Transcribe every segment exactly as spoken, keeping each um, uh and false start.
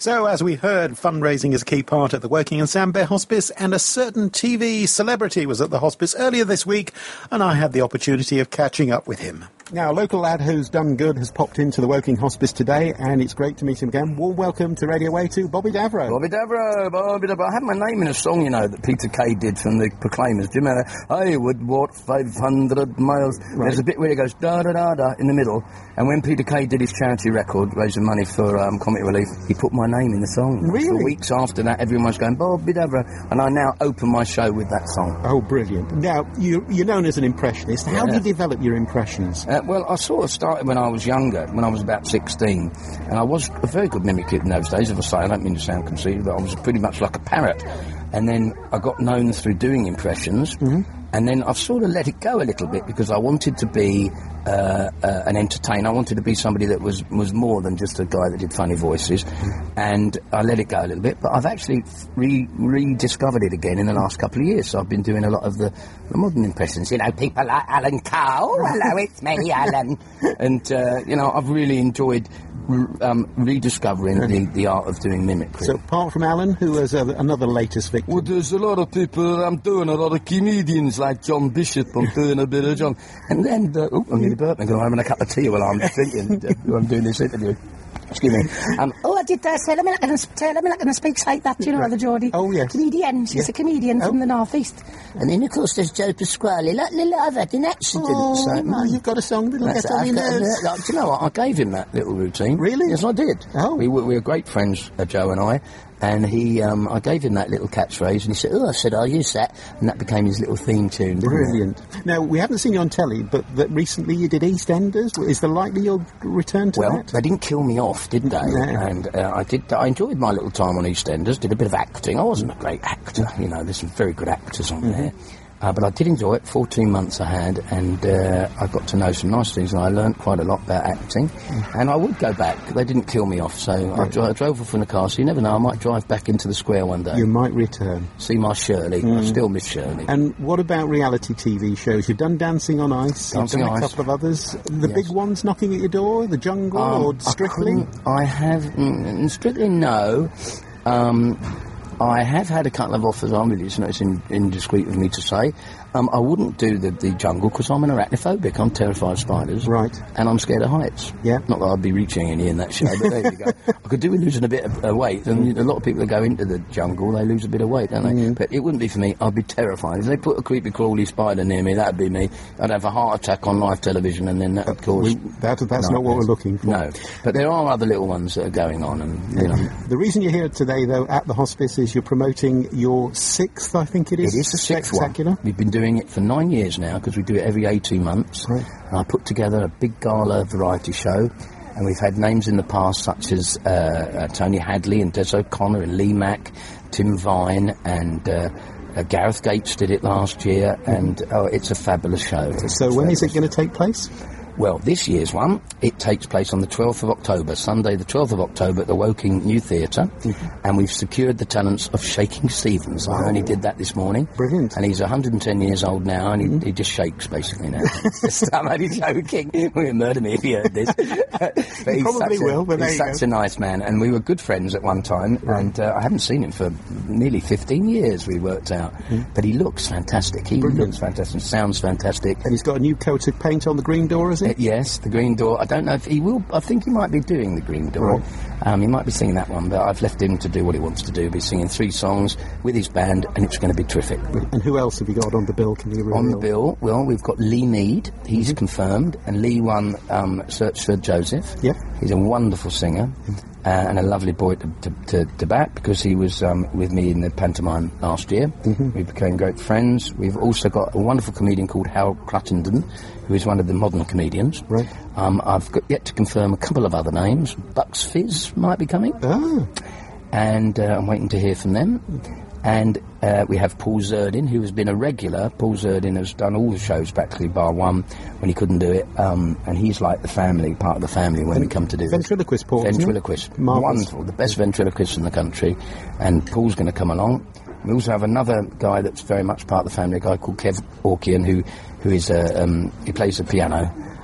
So, as we heard, fundraising is a key part of the Woking and Sam Bear Hospice, and a certain T V celebrity was at the hospice earlier this week, and I had the opportunity of catching up with him. Now, a local lad who's done good has popped into the Woking Hospice today, and it's great to meet him again. Warm welcome to Radio A to Bobby Davro. Bobby Davro, Bobby Davro. I had my name in a song, you know, that Peter Kay did from the Proclaimers. Do you remember? I would walk five hundred miles. Right. There's a bit where it goes da-da-da-da in the middle, and when Peter Kay did his charity record, raising money for um, Comic Relief, he put my name in the song. Really? For weeks after that, everyone was going, Bobby Davro, and I now open my show with that song. Oh, brilliant. Now, you, you're known as an impressionist. How yeah. do you develop your impressions? Uh, well, I sort of started when I was younger, when I was about sixteen, and I was a very good mimic in those days. As I say, I don't mean to sound conceited, but I was pretty much like a parrot. And then I got known through doing impressions, mm-hmm. and then I've sort of let it go a little bit because I wanted to be uh, uh, an entertainer. I wanted to be somebody that was, was more than just a guy that did funny voices, mm-hmm. and I let it go a little bit, but I've actually re- rediscovered it again in the last couple of years. So I've been doing a lot of the, the modern impressions, you know, people like Alan Cole, hello, it's me, Alan, and, uh, you know, I've really enjoyed Um, rediscovering the, the art of doing mimicry. So apart from Alan, who is uh, another latest victim? Well, there's a lot of people. I'm doing a lot of comedians like John Bishop. I'm doing a bit of John. And then, uh, oh, I'm nearly burping because I'm having a cup of tea while I'm thinking, uh, while I'm doing this interview. Excuse me. Um, oh, I did uh, say, I'm not going to tell, I'm not going to speak like that, you know, right. the Geordie. Oh, yes. Comedian. She's yeah. a comedian oh. from the North East. And then, of course, there's Joe Pasquale. Like, little, I've had an accident. Oh, so, no, you've got a song that'll get on your nerves. Do you know what? I gave him that little routine. Really? Yes, I did. Oh. We were, we were great friends, uh, Joe and I. And he, um, I gave him that little catchphrase, and he said, oh, I said, I'll use that. And that became his little theme tune. Brilliant. Now, we haven't seen you on telly, but that recently you did EastEnders. Is there likely you'll return to well, that? Well, they didn't kill me off, did they? No. And uh, I did. I enjoyed my little time on EastEnders, did a bit of acting. I wasn't a great actor, you know, there's some very good actors on mm-hmm. there. Uh, but I did enjoy it. fourteen months I had, and uh, I got to know some nice things, and I learnt quite a lot about acting. Mm-hmm. And I would go back. They didn't kill me off, so right. I, dro- I drove off from the car, so you never know, I might drive back into the square one day. You might return. See my Shirley. Mm. I still miss Shirley. And what about reality T V shows? You've done Dancing on Ice, Dancing you've done on a Ice. couple of others. The yes. big ones knocking at your door, The Jungle um, or Strictly? I, I have, mm, Strictly no. Um... I have had a couple of offers on with you, so it's in, indiscreet of me to say. Um, I wouldn't do the, the jungle because I'm an arachnophobic. I'm terrified of spiders. Right. And I'm scared of heights. Yeah. Not that I'd be reaching any in that show, but there you go. I could do with losing a bit of uh, weight, and a lot of people that go into the jungle, they lose a bit of weight, don't they? Mm. But it wouldn't be for me. I'd be terrified. If they put a creepy, crawly spider near me, that'd be me. I'd have a heart attack on live television, and then that would cause... We, that, that's not what we're looking for. No. But there are other little ones that are going on, and, you know... The reason you're here today, though, at the hospice is you're promoting your sixth, I think it is. It is the sixth one. We've been doing it for nine years now because we do it every eighteen months. Right. And I put together a big gala variety show, and we've had names in the past such as uh, uh, Tony Hadley and Des O'Connor and Lee Mack, Tim Vine, and uh, uh, Gareth Gates did it last year, and oh, it's a fabulous show. So it's when fabulous. is it going to take place? Well, this year's one, it takes place on the twelfth of October, Sunday the twelfth of October at the Woking New Theatre, mm-hmm. and we've secured the talents of Shaking Stevens. Wow. I only did that this morning. Brilliant. And he's one hundred ten years old now, and he, mm-hmm. he just shakes, basically, now. I'm only joking. He would murder me if he heard this. But he probably will, but He's such go. a nice man, and we were good friends at one time, right. and uh, I haven't seen him for nearly fifteen years, we worked out. Mm-hmm. But he looks fantastic. He Brilliant. looks fantastic, sounds fantastic. And he's got a new coat of paint on the green door, is he? Uh, yes, the green door. I don't know if he will. I think he might be doing the green door. Right. Um, he might be singing that one, but I've left him to do what he wants to do. He'll be singing three songs with his band, and it's going to be terrific. And who else have you got on the bill? Can you reveal? On the bill, well, we've got Lee Mead. He's mm-hmm. confirmed, and Lee won um, Search for Joseph. Yeah. He's a wonderful singer. Mm-hmm. Uh, and a lovely boy to, to, to, to bat because he was um, with me in the pantomime last year. Mm-hmm. We became great friends. We've also got a wonderful comedian called Harold Cruttenden, who is one of the modern comedians. Right. Um, I've got yet to confirm a couple of other names. Bucks Fizz might be coming. Ah. And uh, I'm waiting to hear from them. And uh, we have Paul Zerdin, who has been a regular. Paul Zerdin has done all the shows practically, bar one, when he couldn't do it. Um, and he's like the family, part of the family when Ven- we come to do ventriloquist, this. Paul. Ventriloquist. Marvellous. Wonderful. The best ventriloquist in the country. And Paul's going to come along. We also have another guy that's very much part of the family, a guy called Kev Orkian, who, who is a, um, he plays the piano.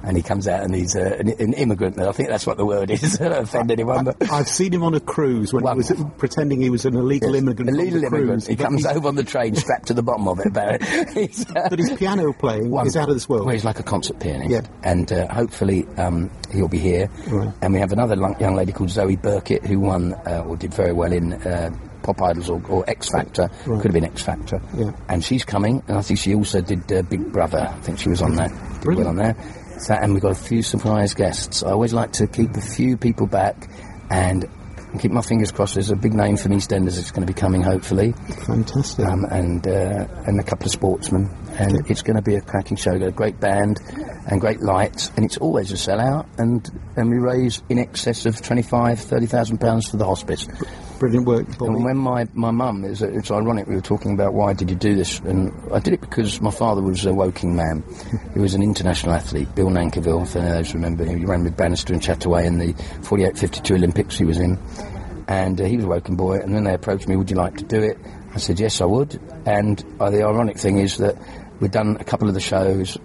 and he comes out and he's uh, an, an immigrant. I think that's what the word is. I don't offend anyone, but I've seen him on a cruise when Well, he was pretending he was an illegal yes, immigrant. on illegal the immigrant. cruise, He but comes he's- over on the train strapped to the bottom of it. But, he's, uh, But his piano playing One- is out of this world. Well, he's like a concert pianist. Yeah. And uh, hopefully um, he'll be here. Right. And we have another lo- young lady called Zoe Burkett who won uh, or did very well in uh, Pop Idols or, or X Factor. Right. Could have been X Factor. Yeah. And she's coming. And I think she also did uh, Big Brother. I think she was on that. Did Brilliant. well on there. So, and we've got a few surprise guests. I always like to keep a few people back and keep my fingers crossed. There's a big name from EastEnders that's going to be coming, hopefully. Fantastic. Um, and uh, and a couple of sportsmen, and Okay. it's going to be a cracking show. Got a great band and great lights, and it's always a sellout. And and we raise in excess of twenty-five, thirty thousand pounds for the hospice. Brilliant work, Bobby. And when my my mum, it's, it's ironic, we were talking about why did you do this, and I did it because my father was a Woking man. He was an international athlete, Bill Nankerville, if any of those remember him. He ran with Bannister and Chataway in the forty-eight fifty-two Olympics he was in. And uh, he was a Woking boy, and then they approached me, would you like to do it? I said, yes, I would. And uh, the ironic thing is that we'd done a couple of the shows,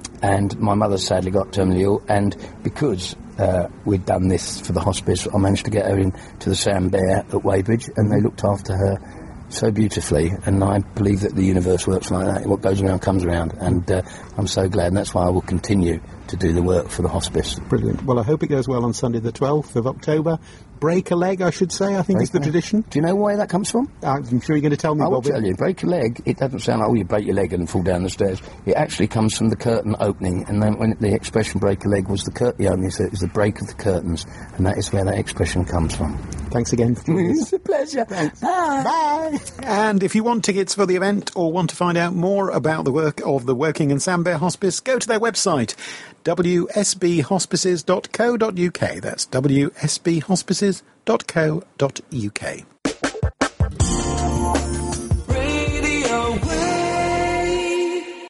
and my mother sadly got terminally ill, and because uh, we'd done this for the hospice, I managed to get her in to the Sam Bear at Weybridge, and they looked after her so beautifully, and I believe that the universe works like that. What goes around comes around, and uh, I'm so glad, and that's why I will continue to do the work for the hospice. Brilliant. Well, I hope it goes well on Sunday the twelfth of October. Break a leg, I should say, I think is the tradition. Do you know where that comes from? I'm sure you're going to tell me, I will Bobby. tell you, break a leg, it doesn't sound like, oh, you break your leg and fall down the stairs. It actually comes from the curtain opening, and then when the expression break a leg was the curtain opening, so it was the break of the curtains, and that is where that expression comes from. Thanks again. For doing this. It's a pleasure. Bye. Bye. And if you want tickets for the event or want to find out more about the work of the Woking and Sam Bear Hospice, go to their website, w s b hospices dot co dot u k. That's w s b hospices dot co dot u k.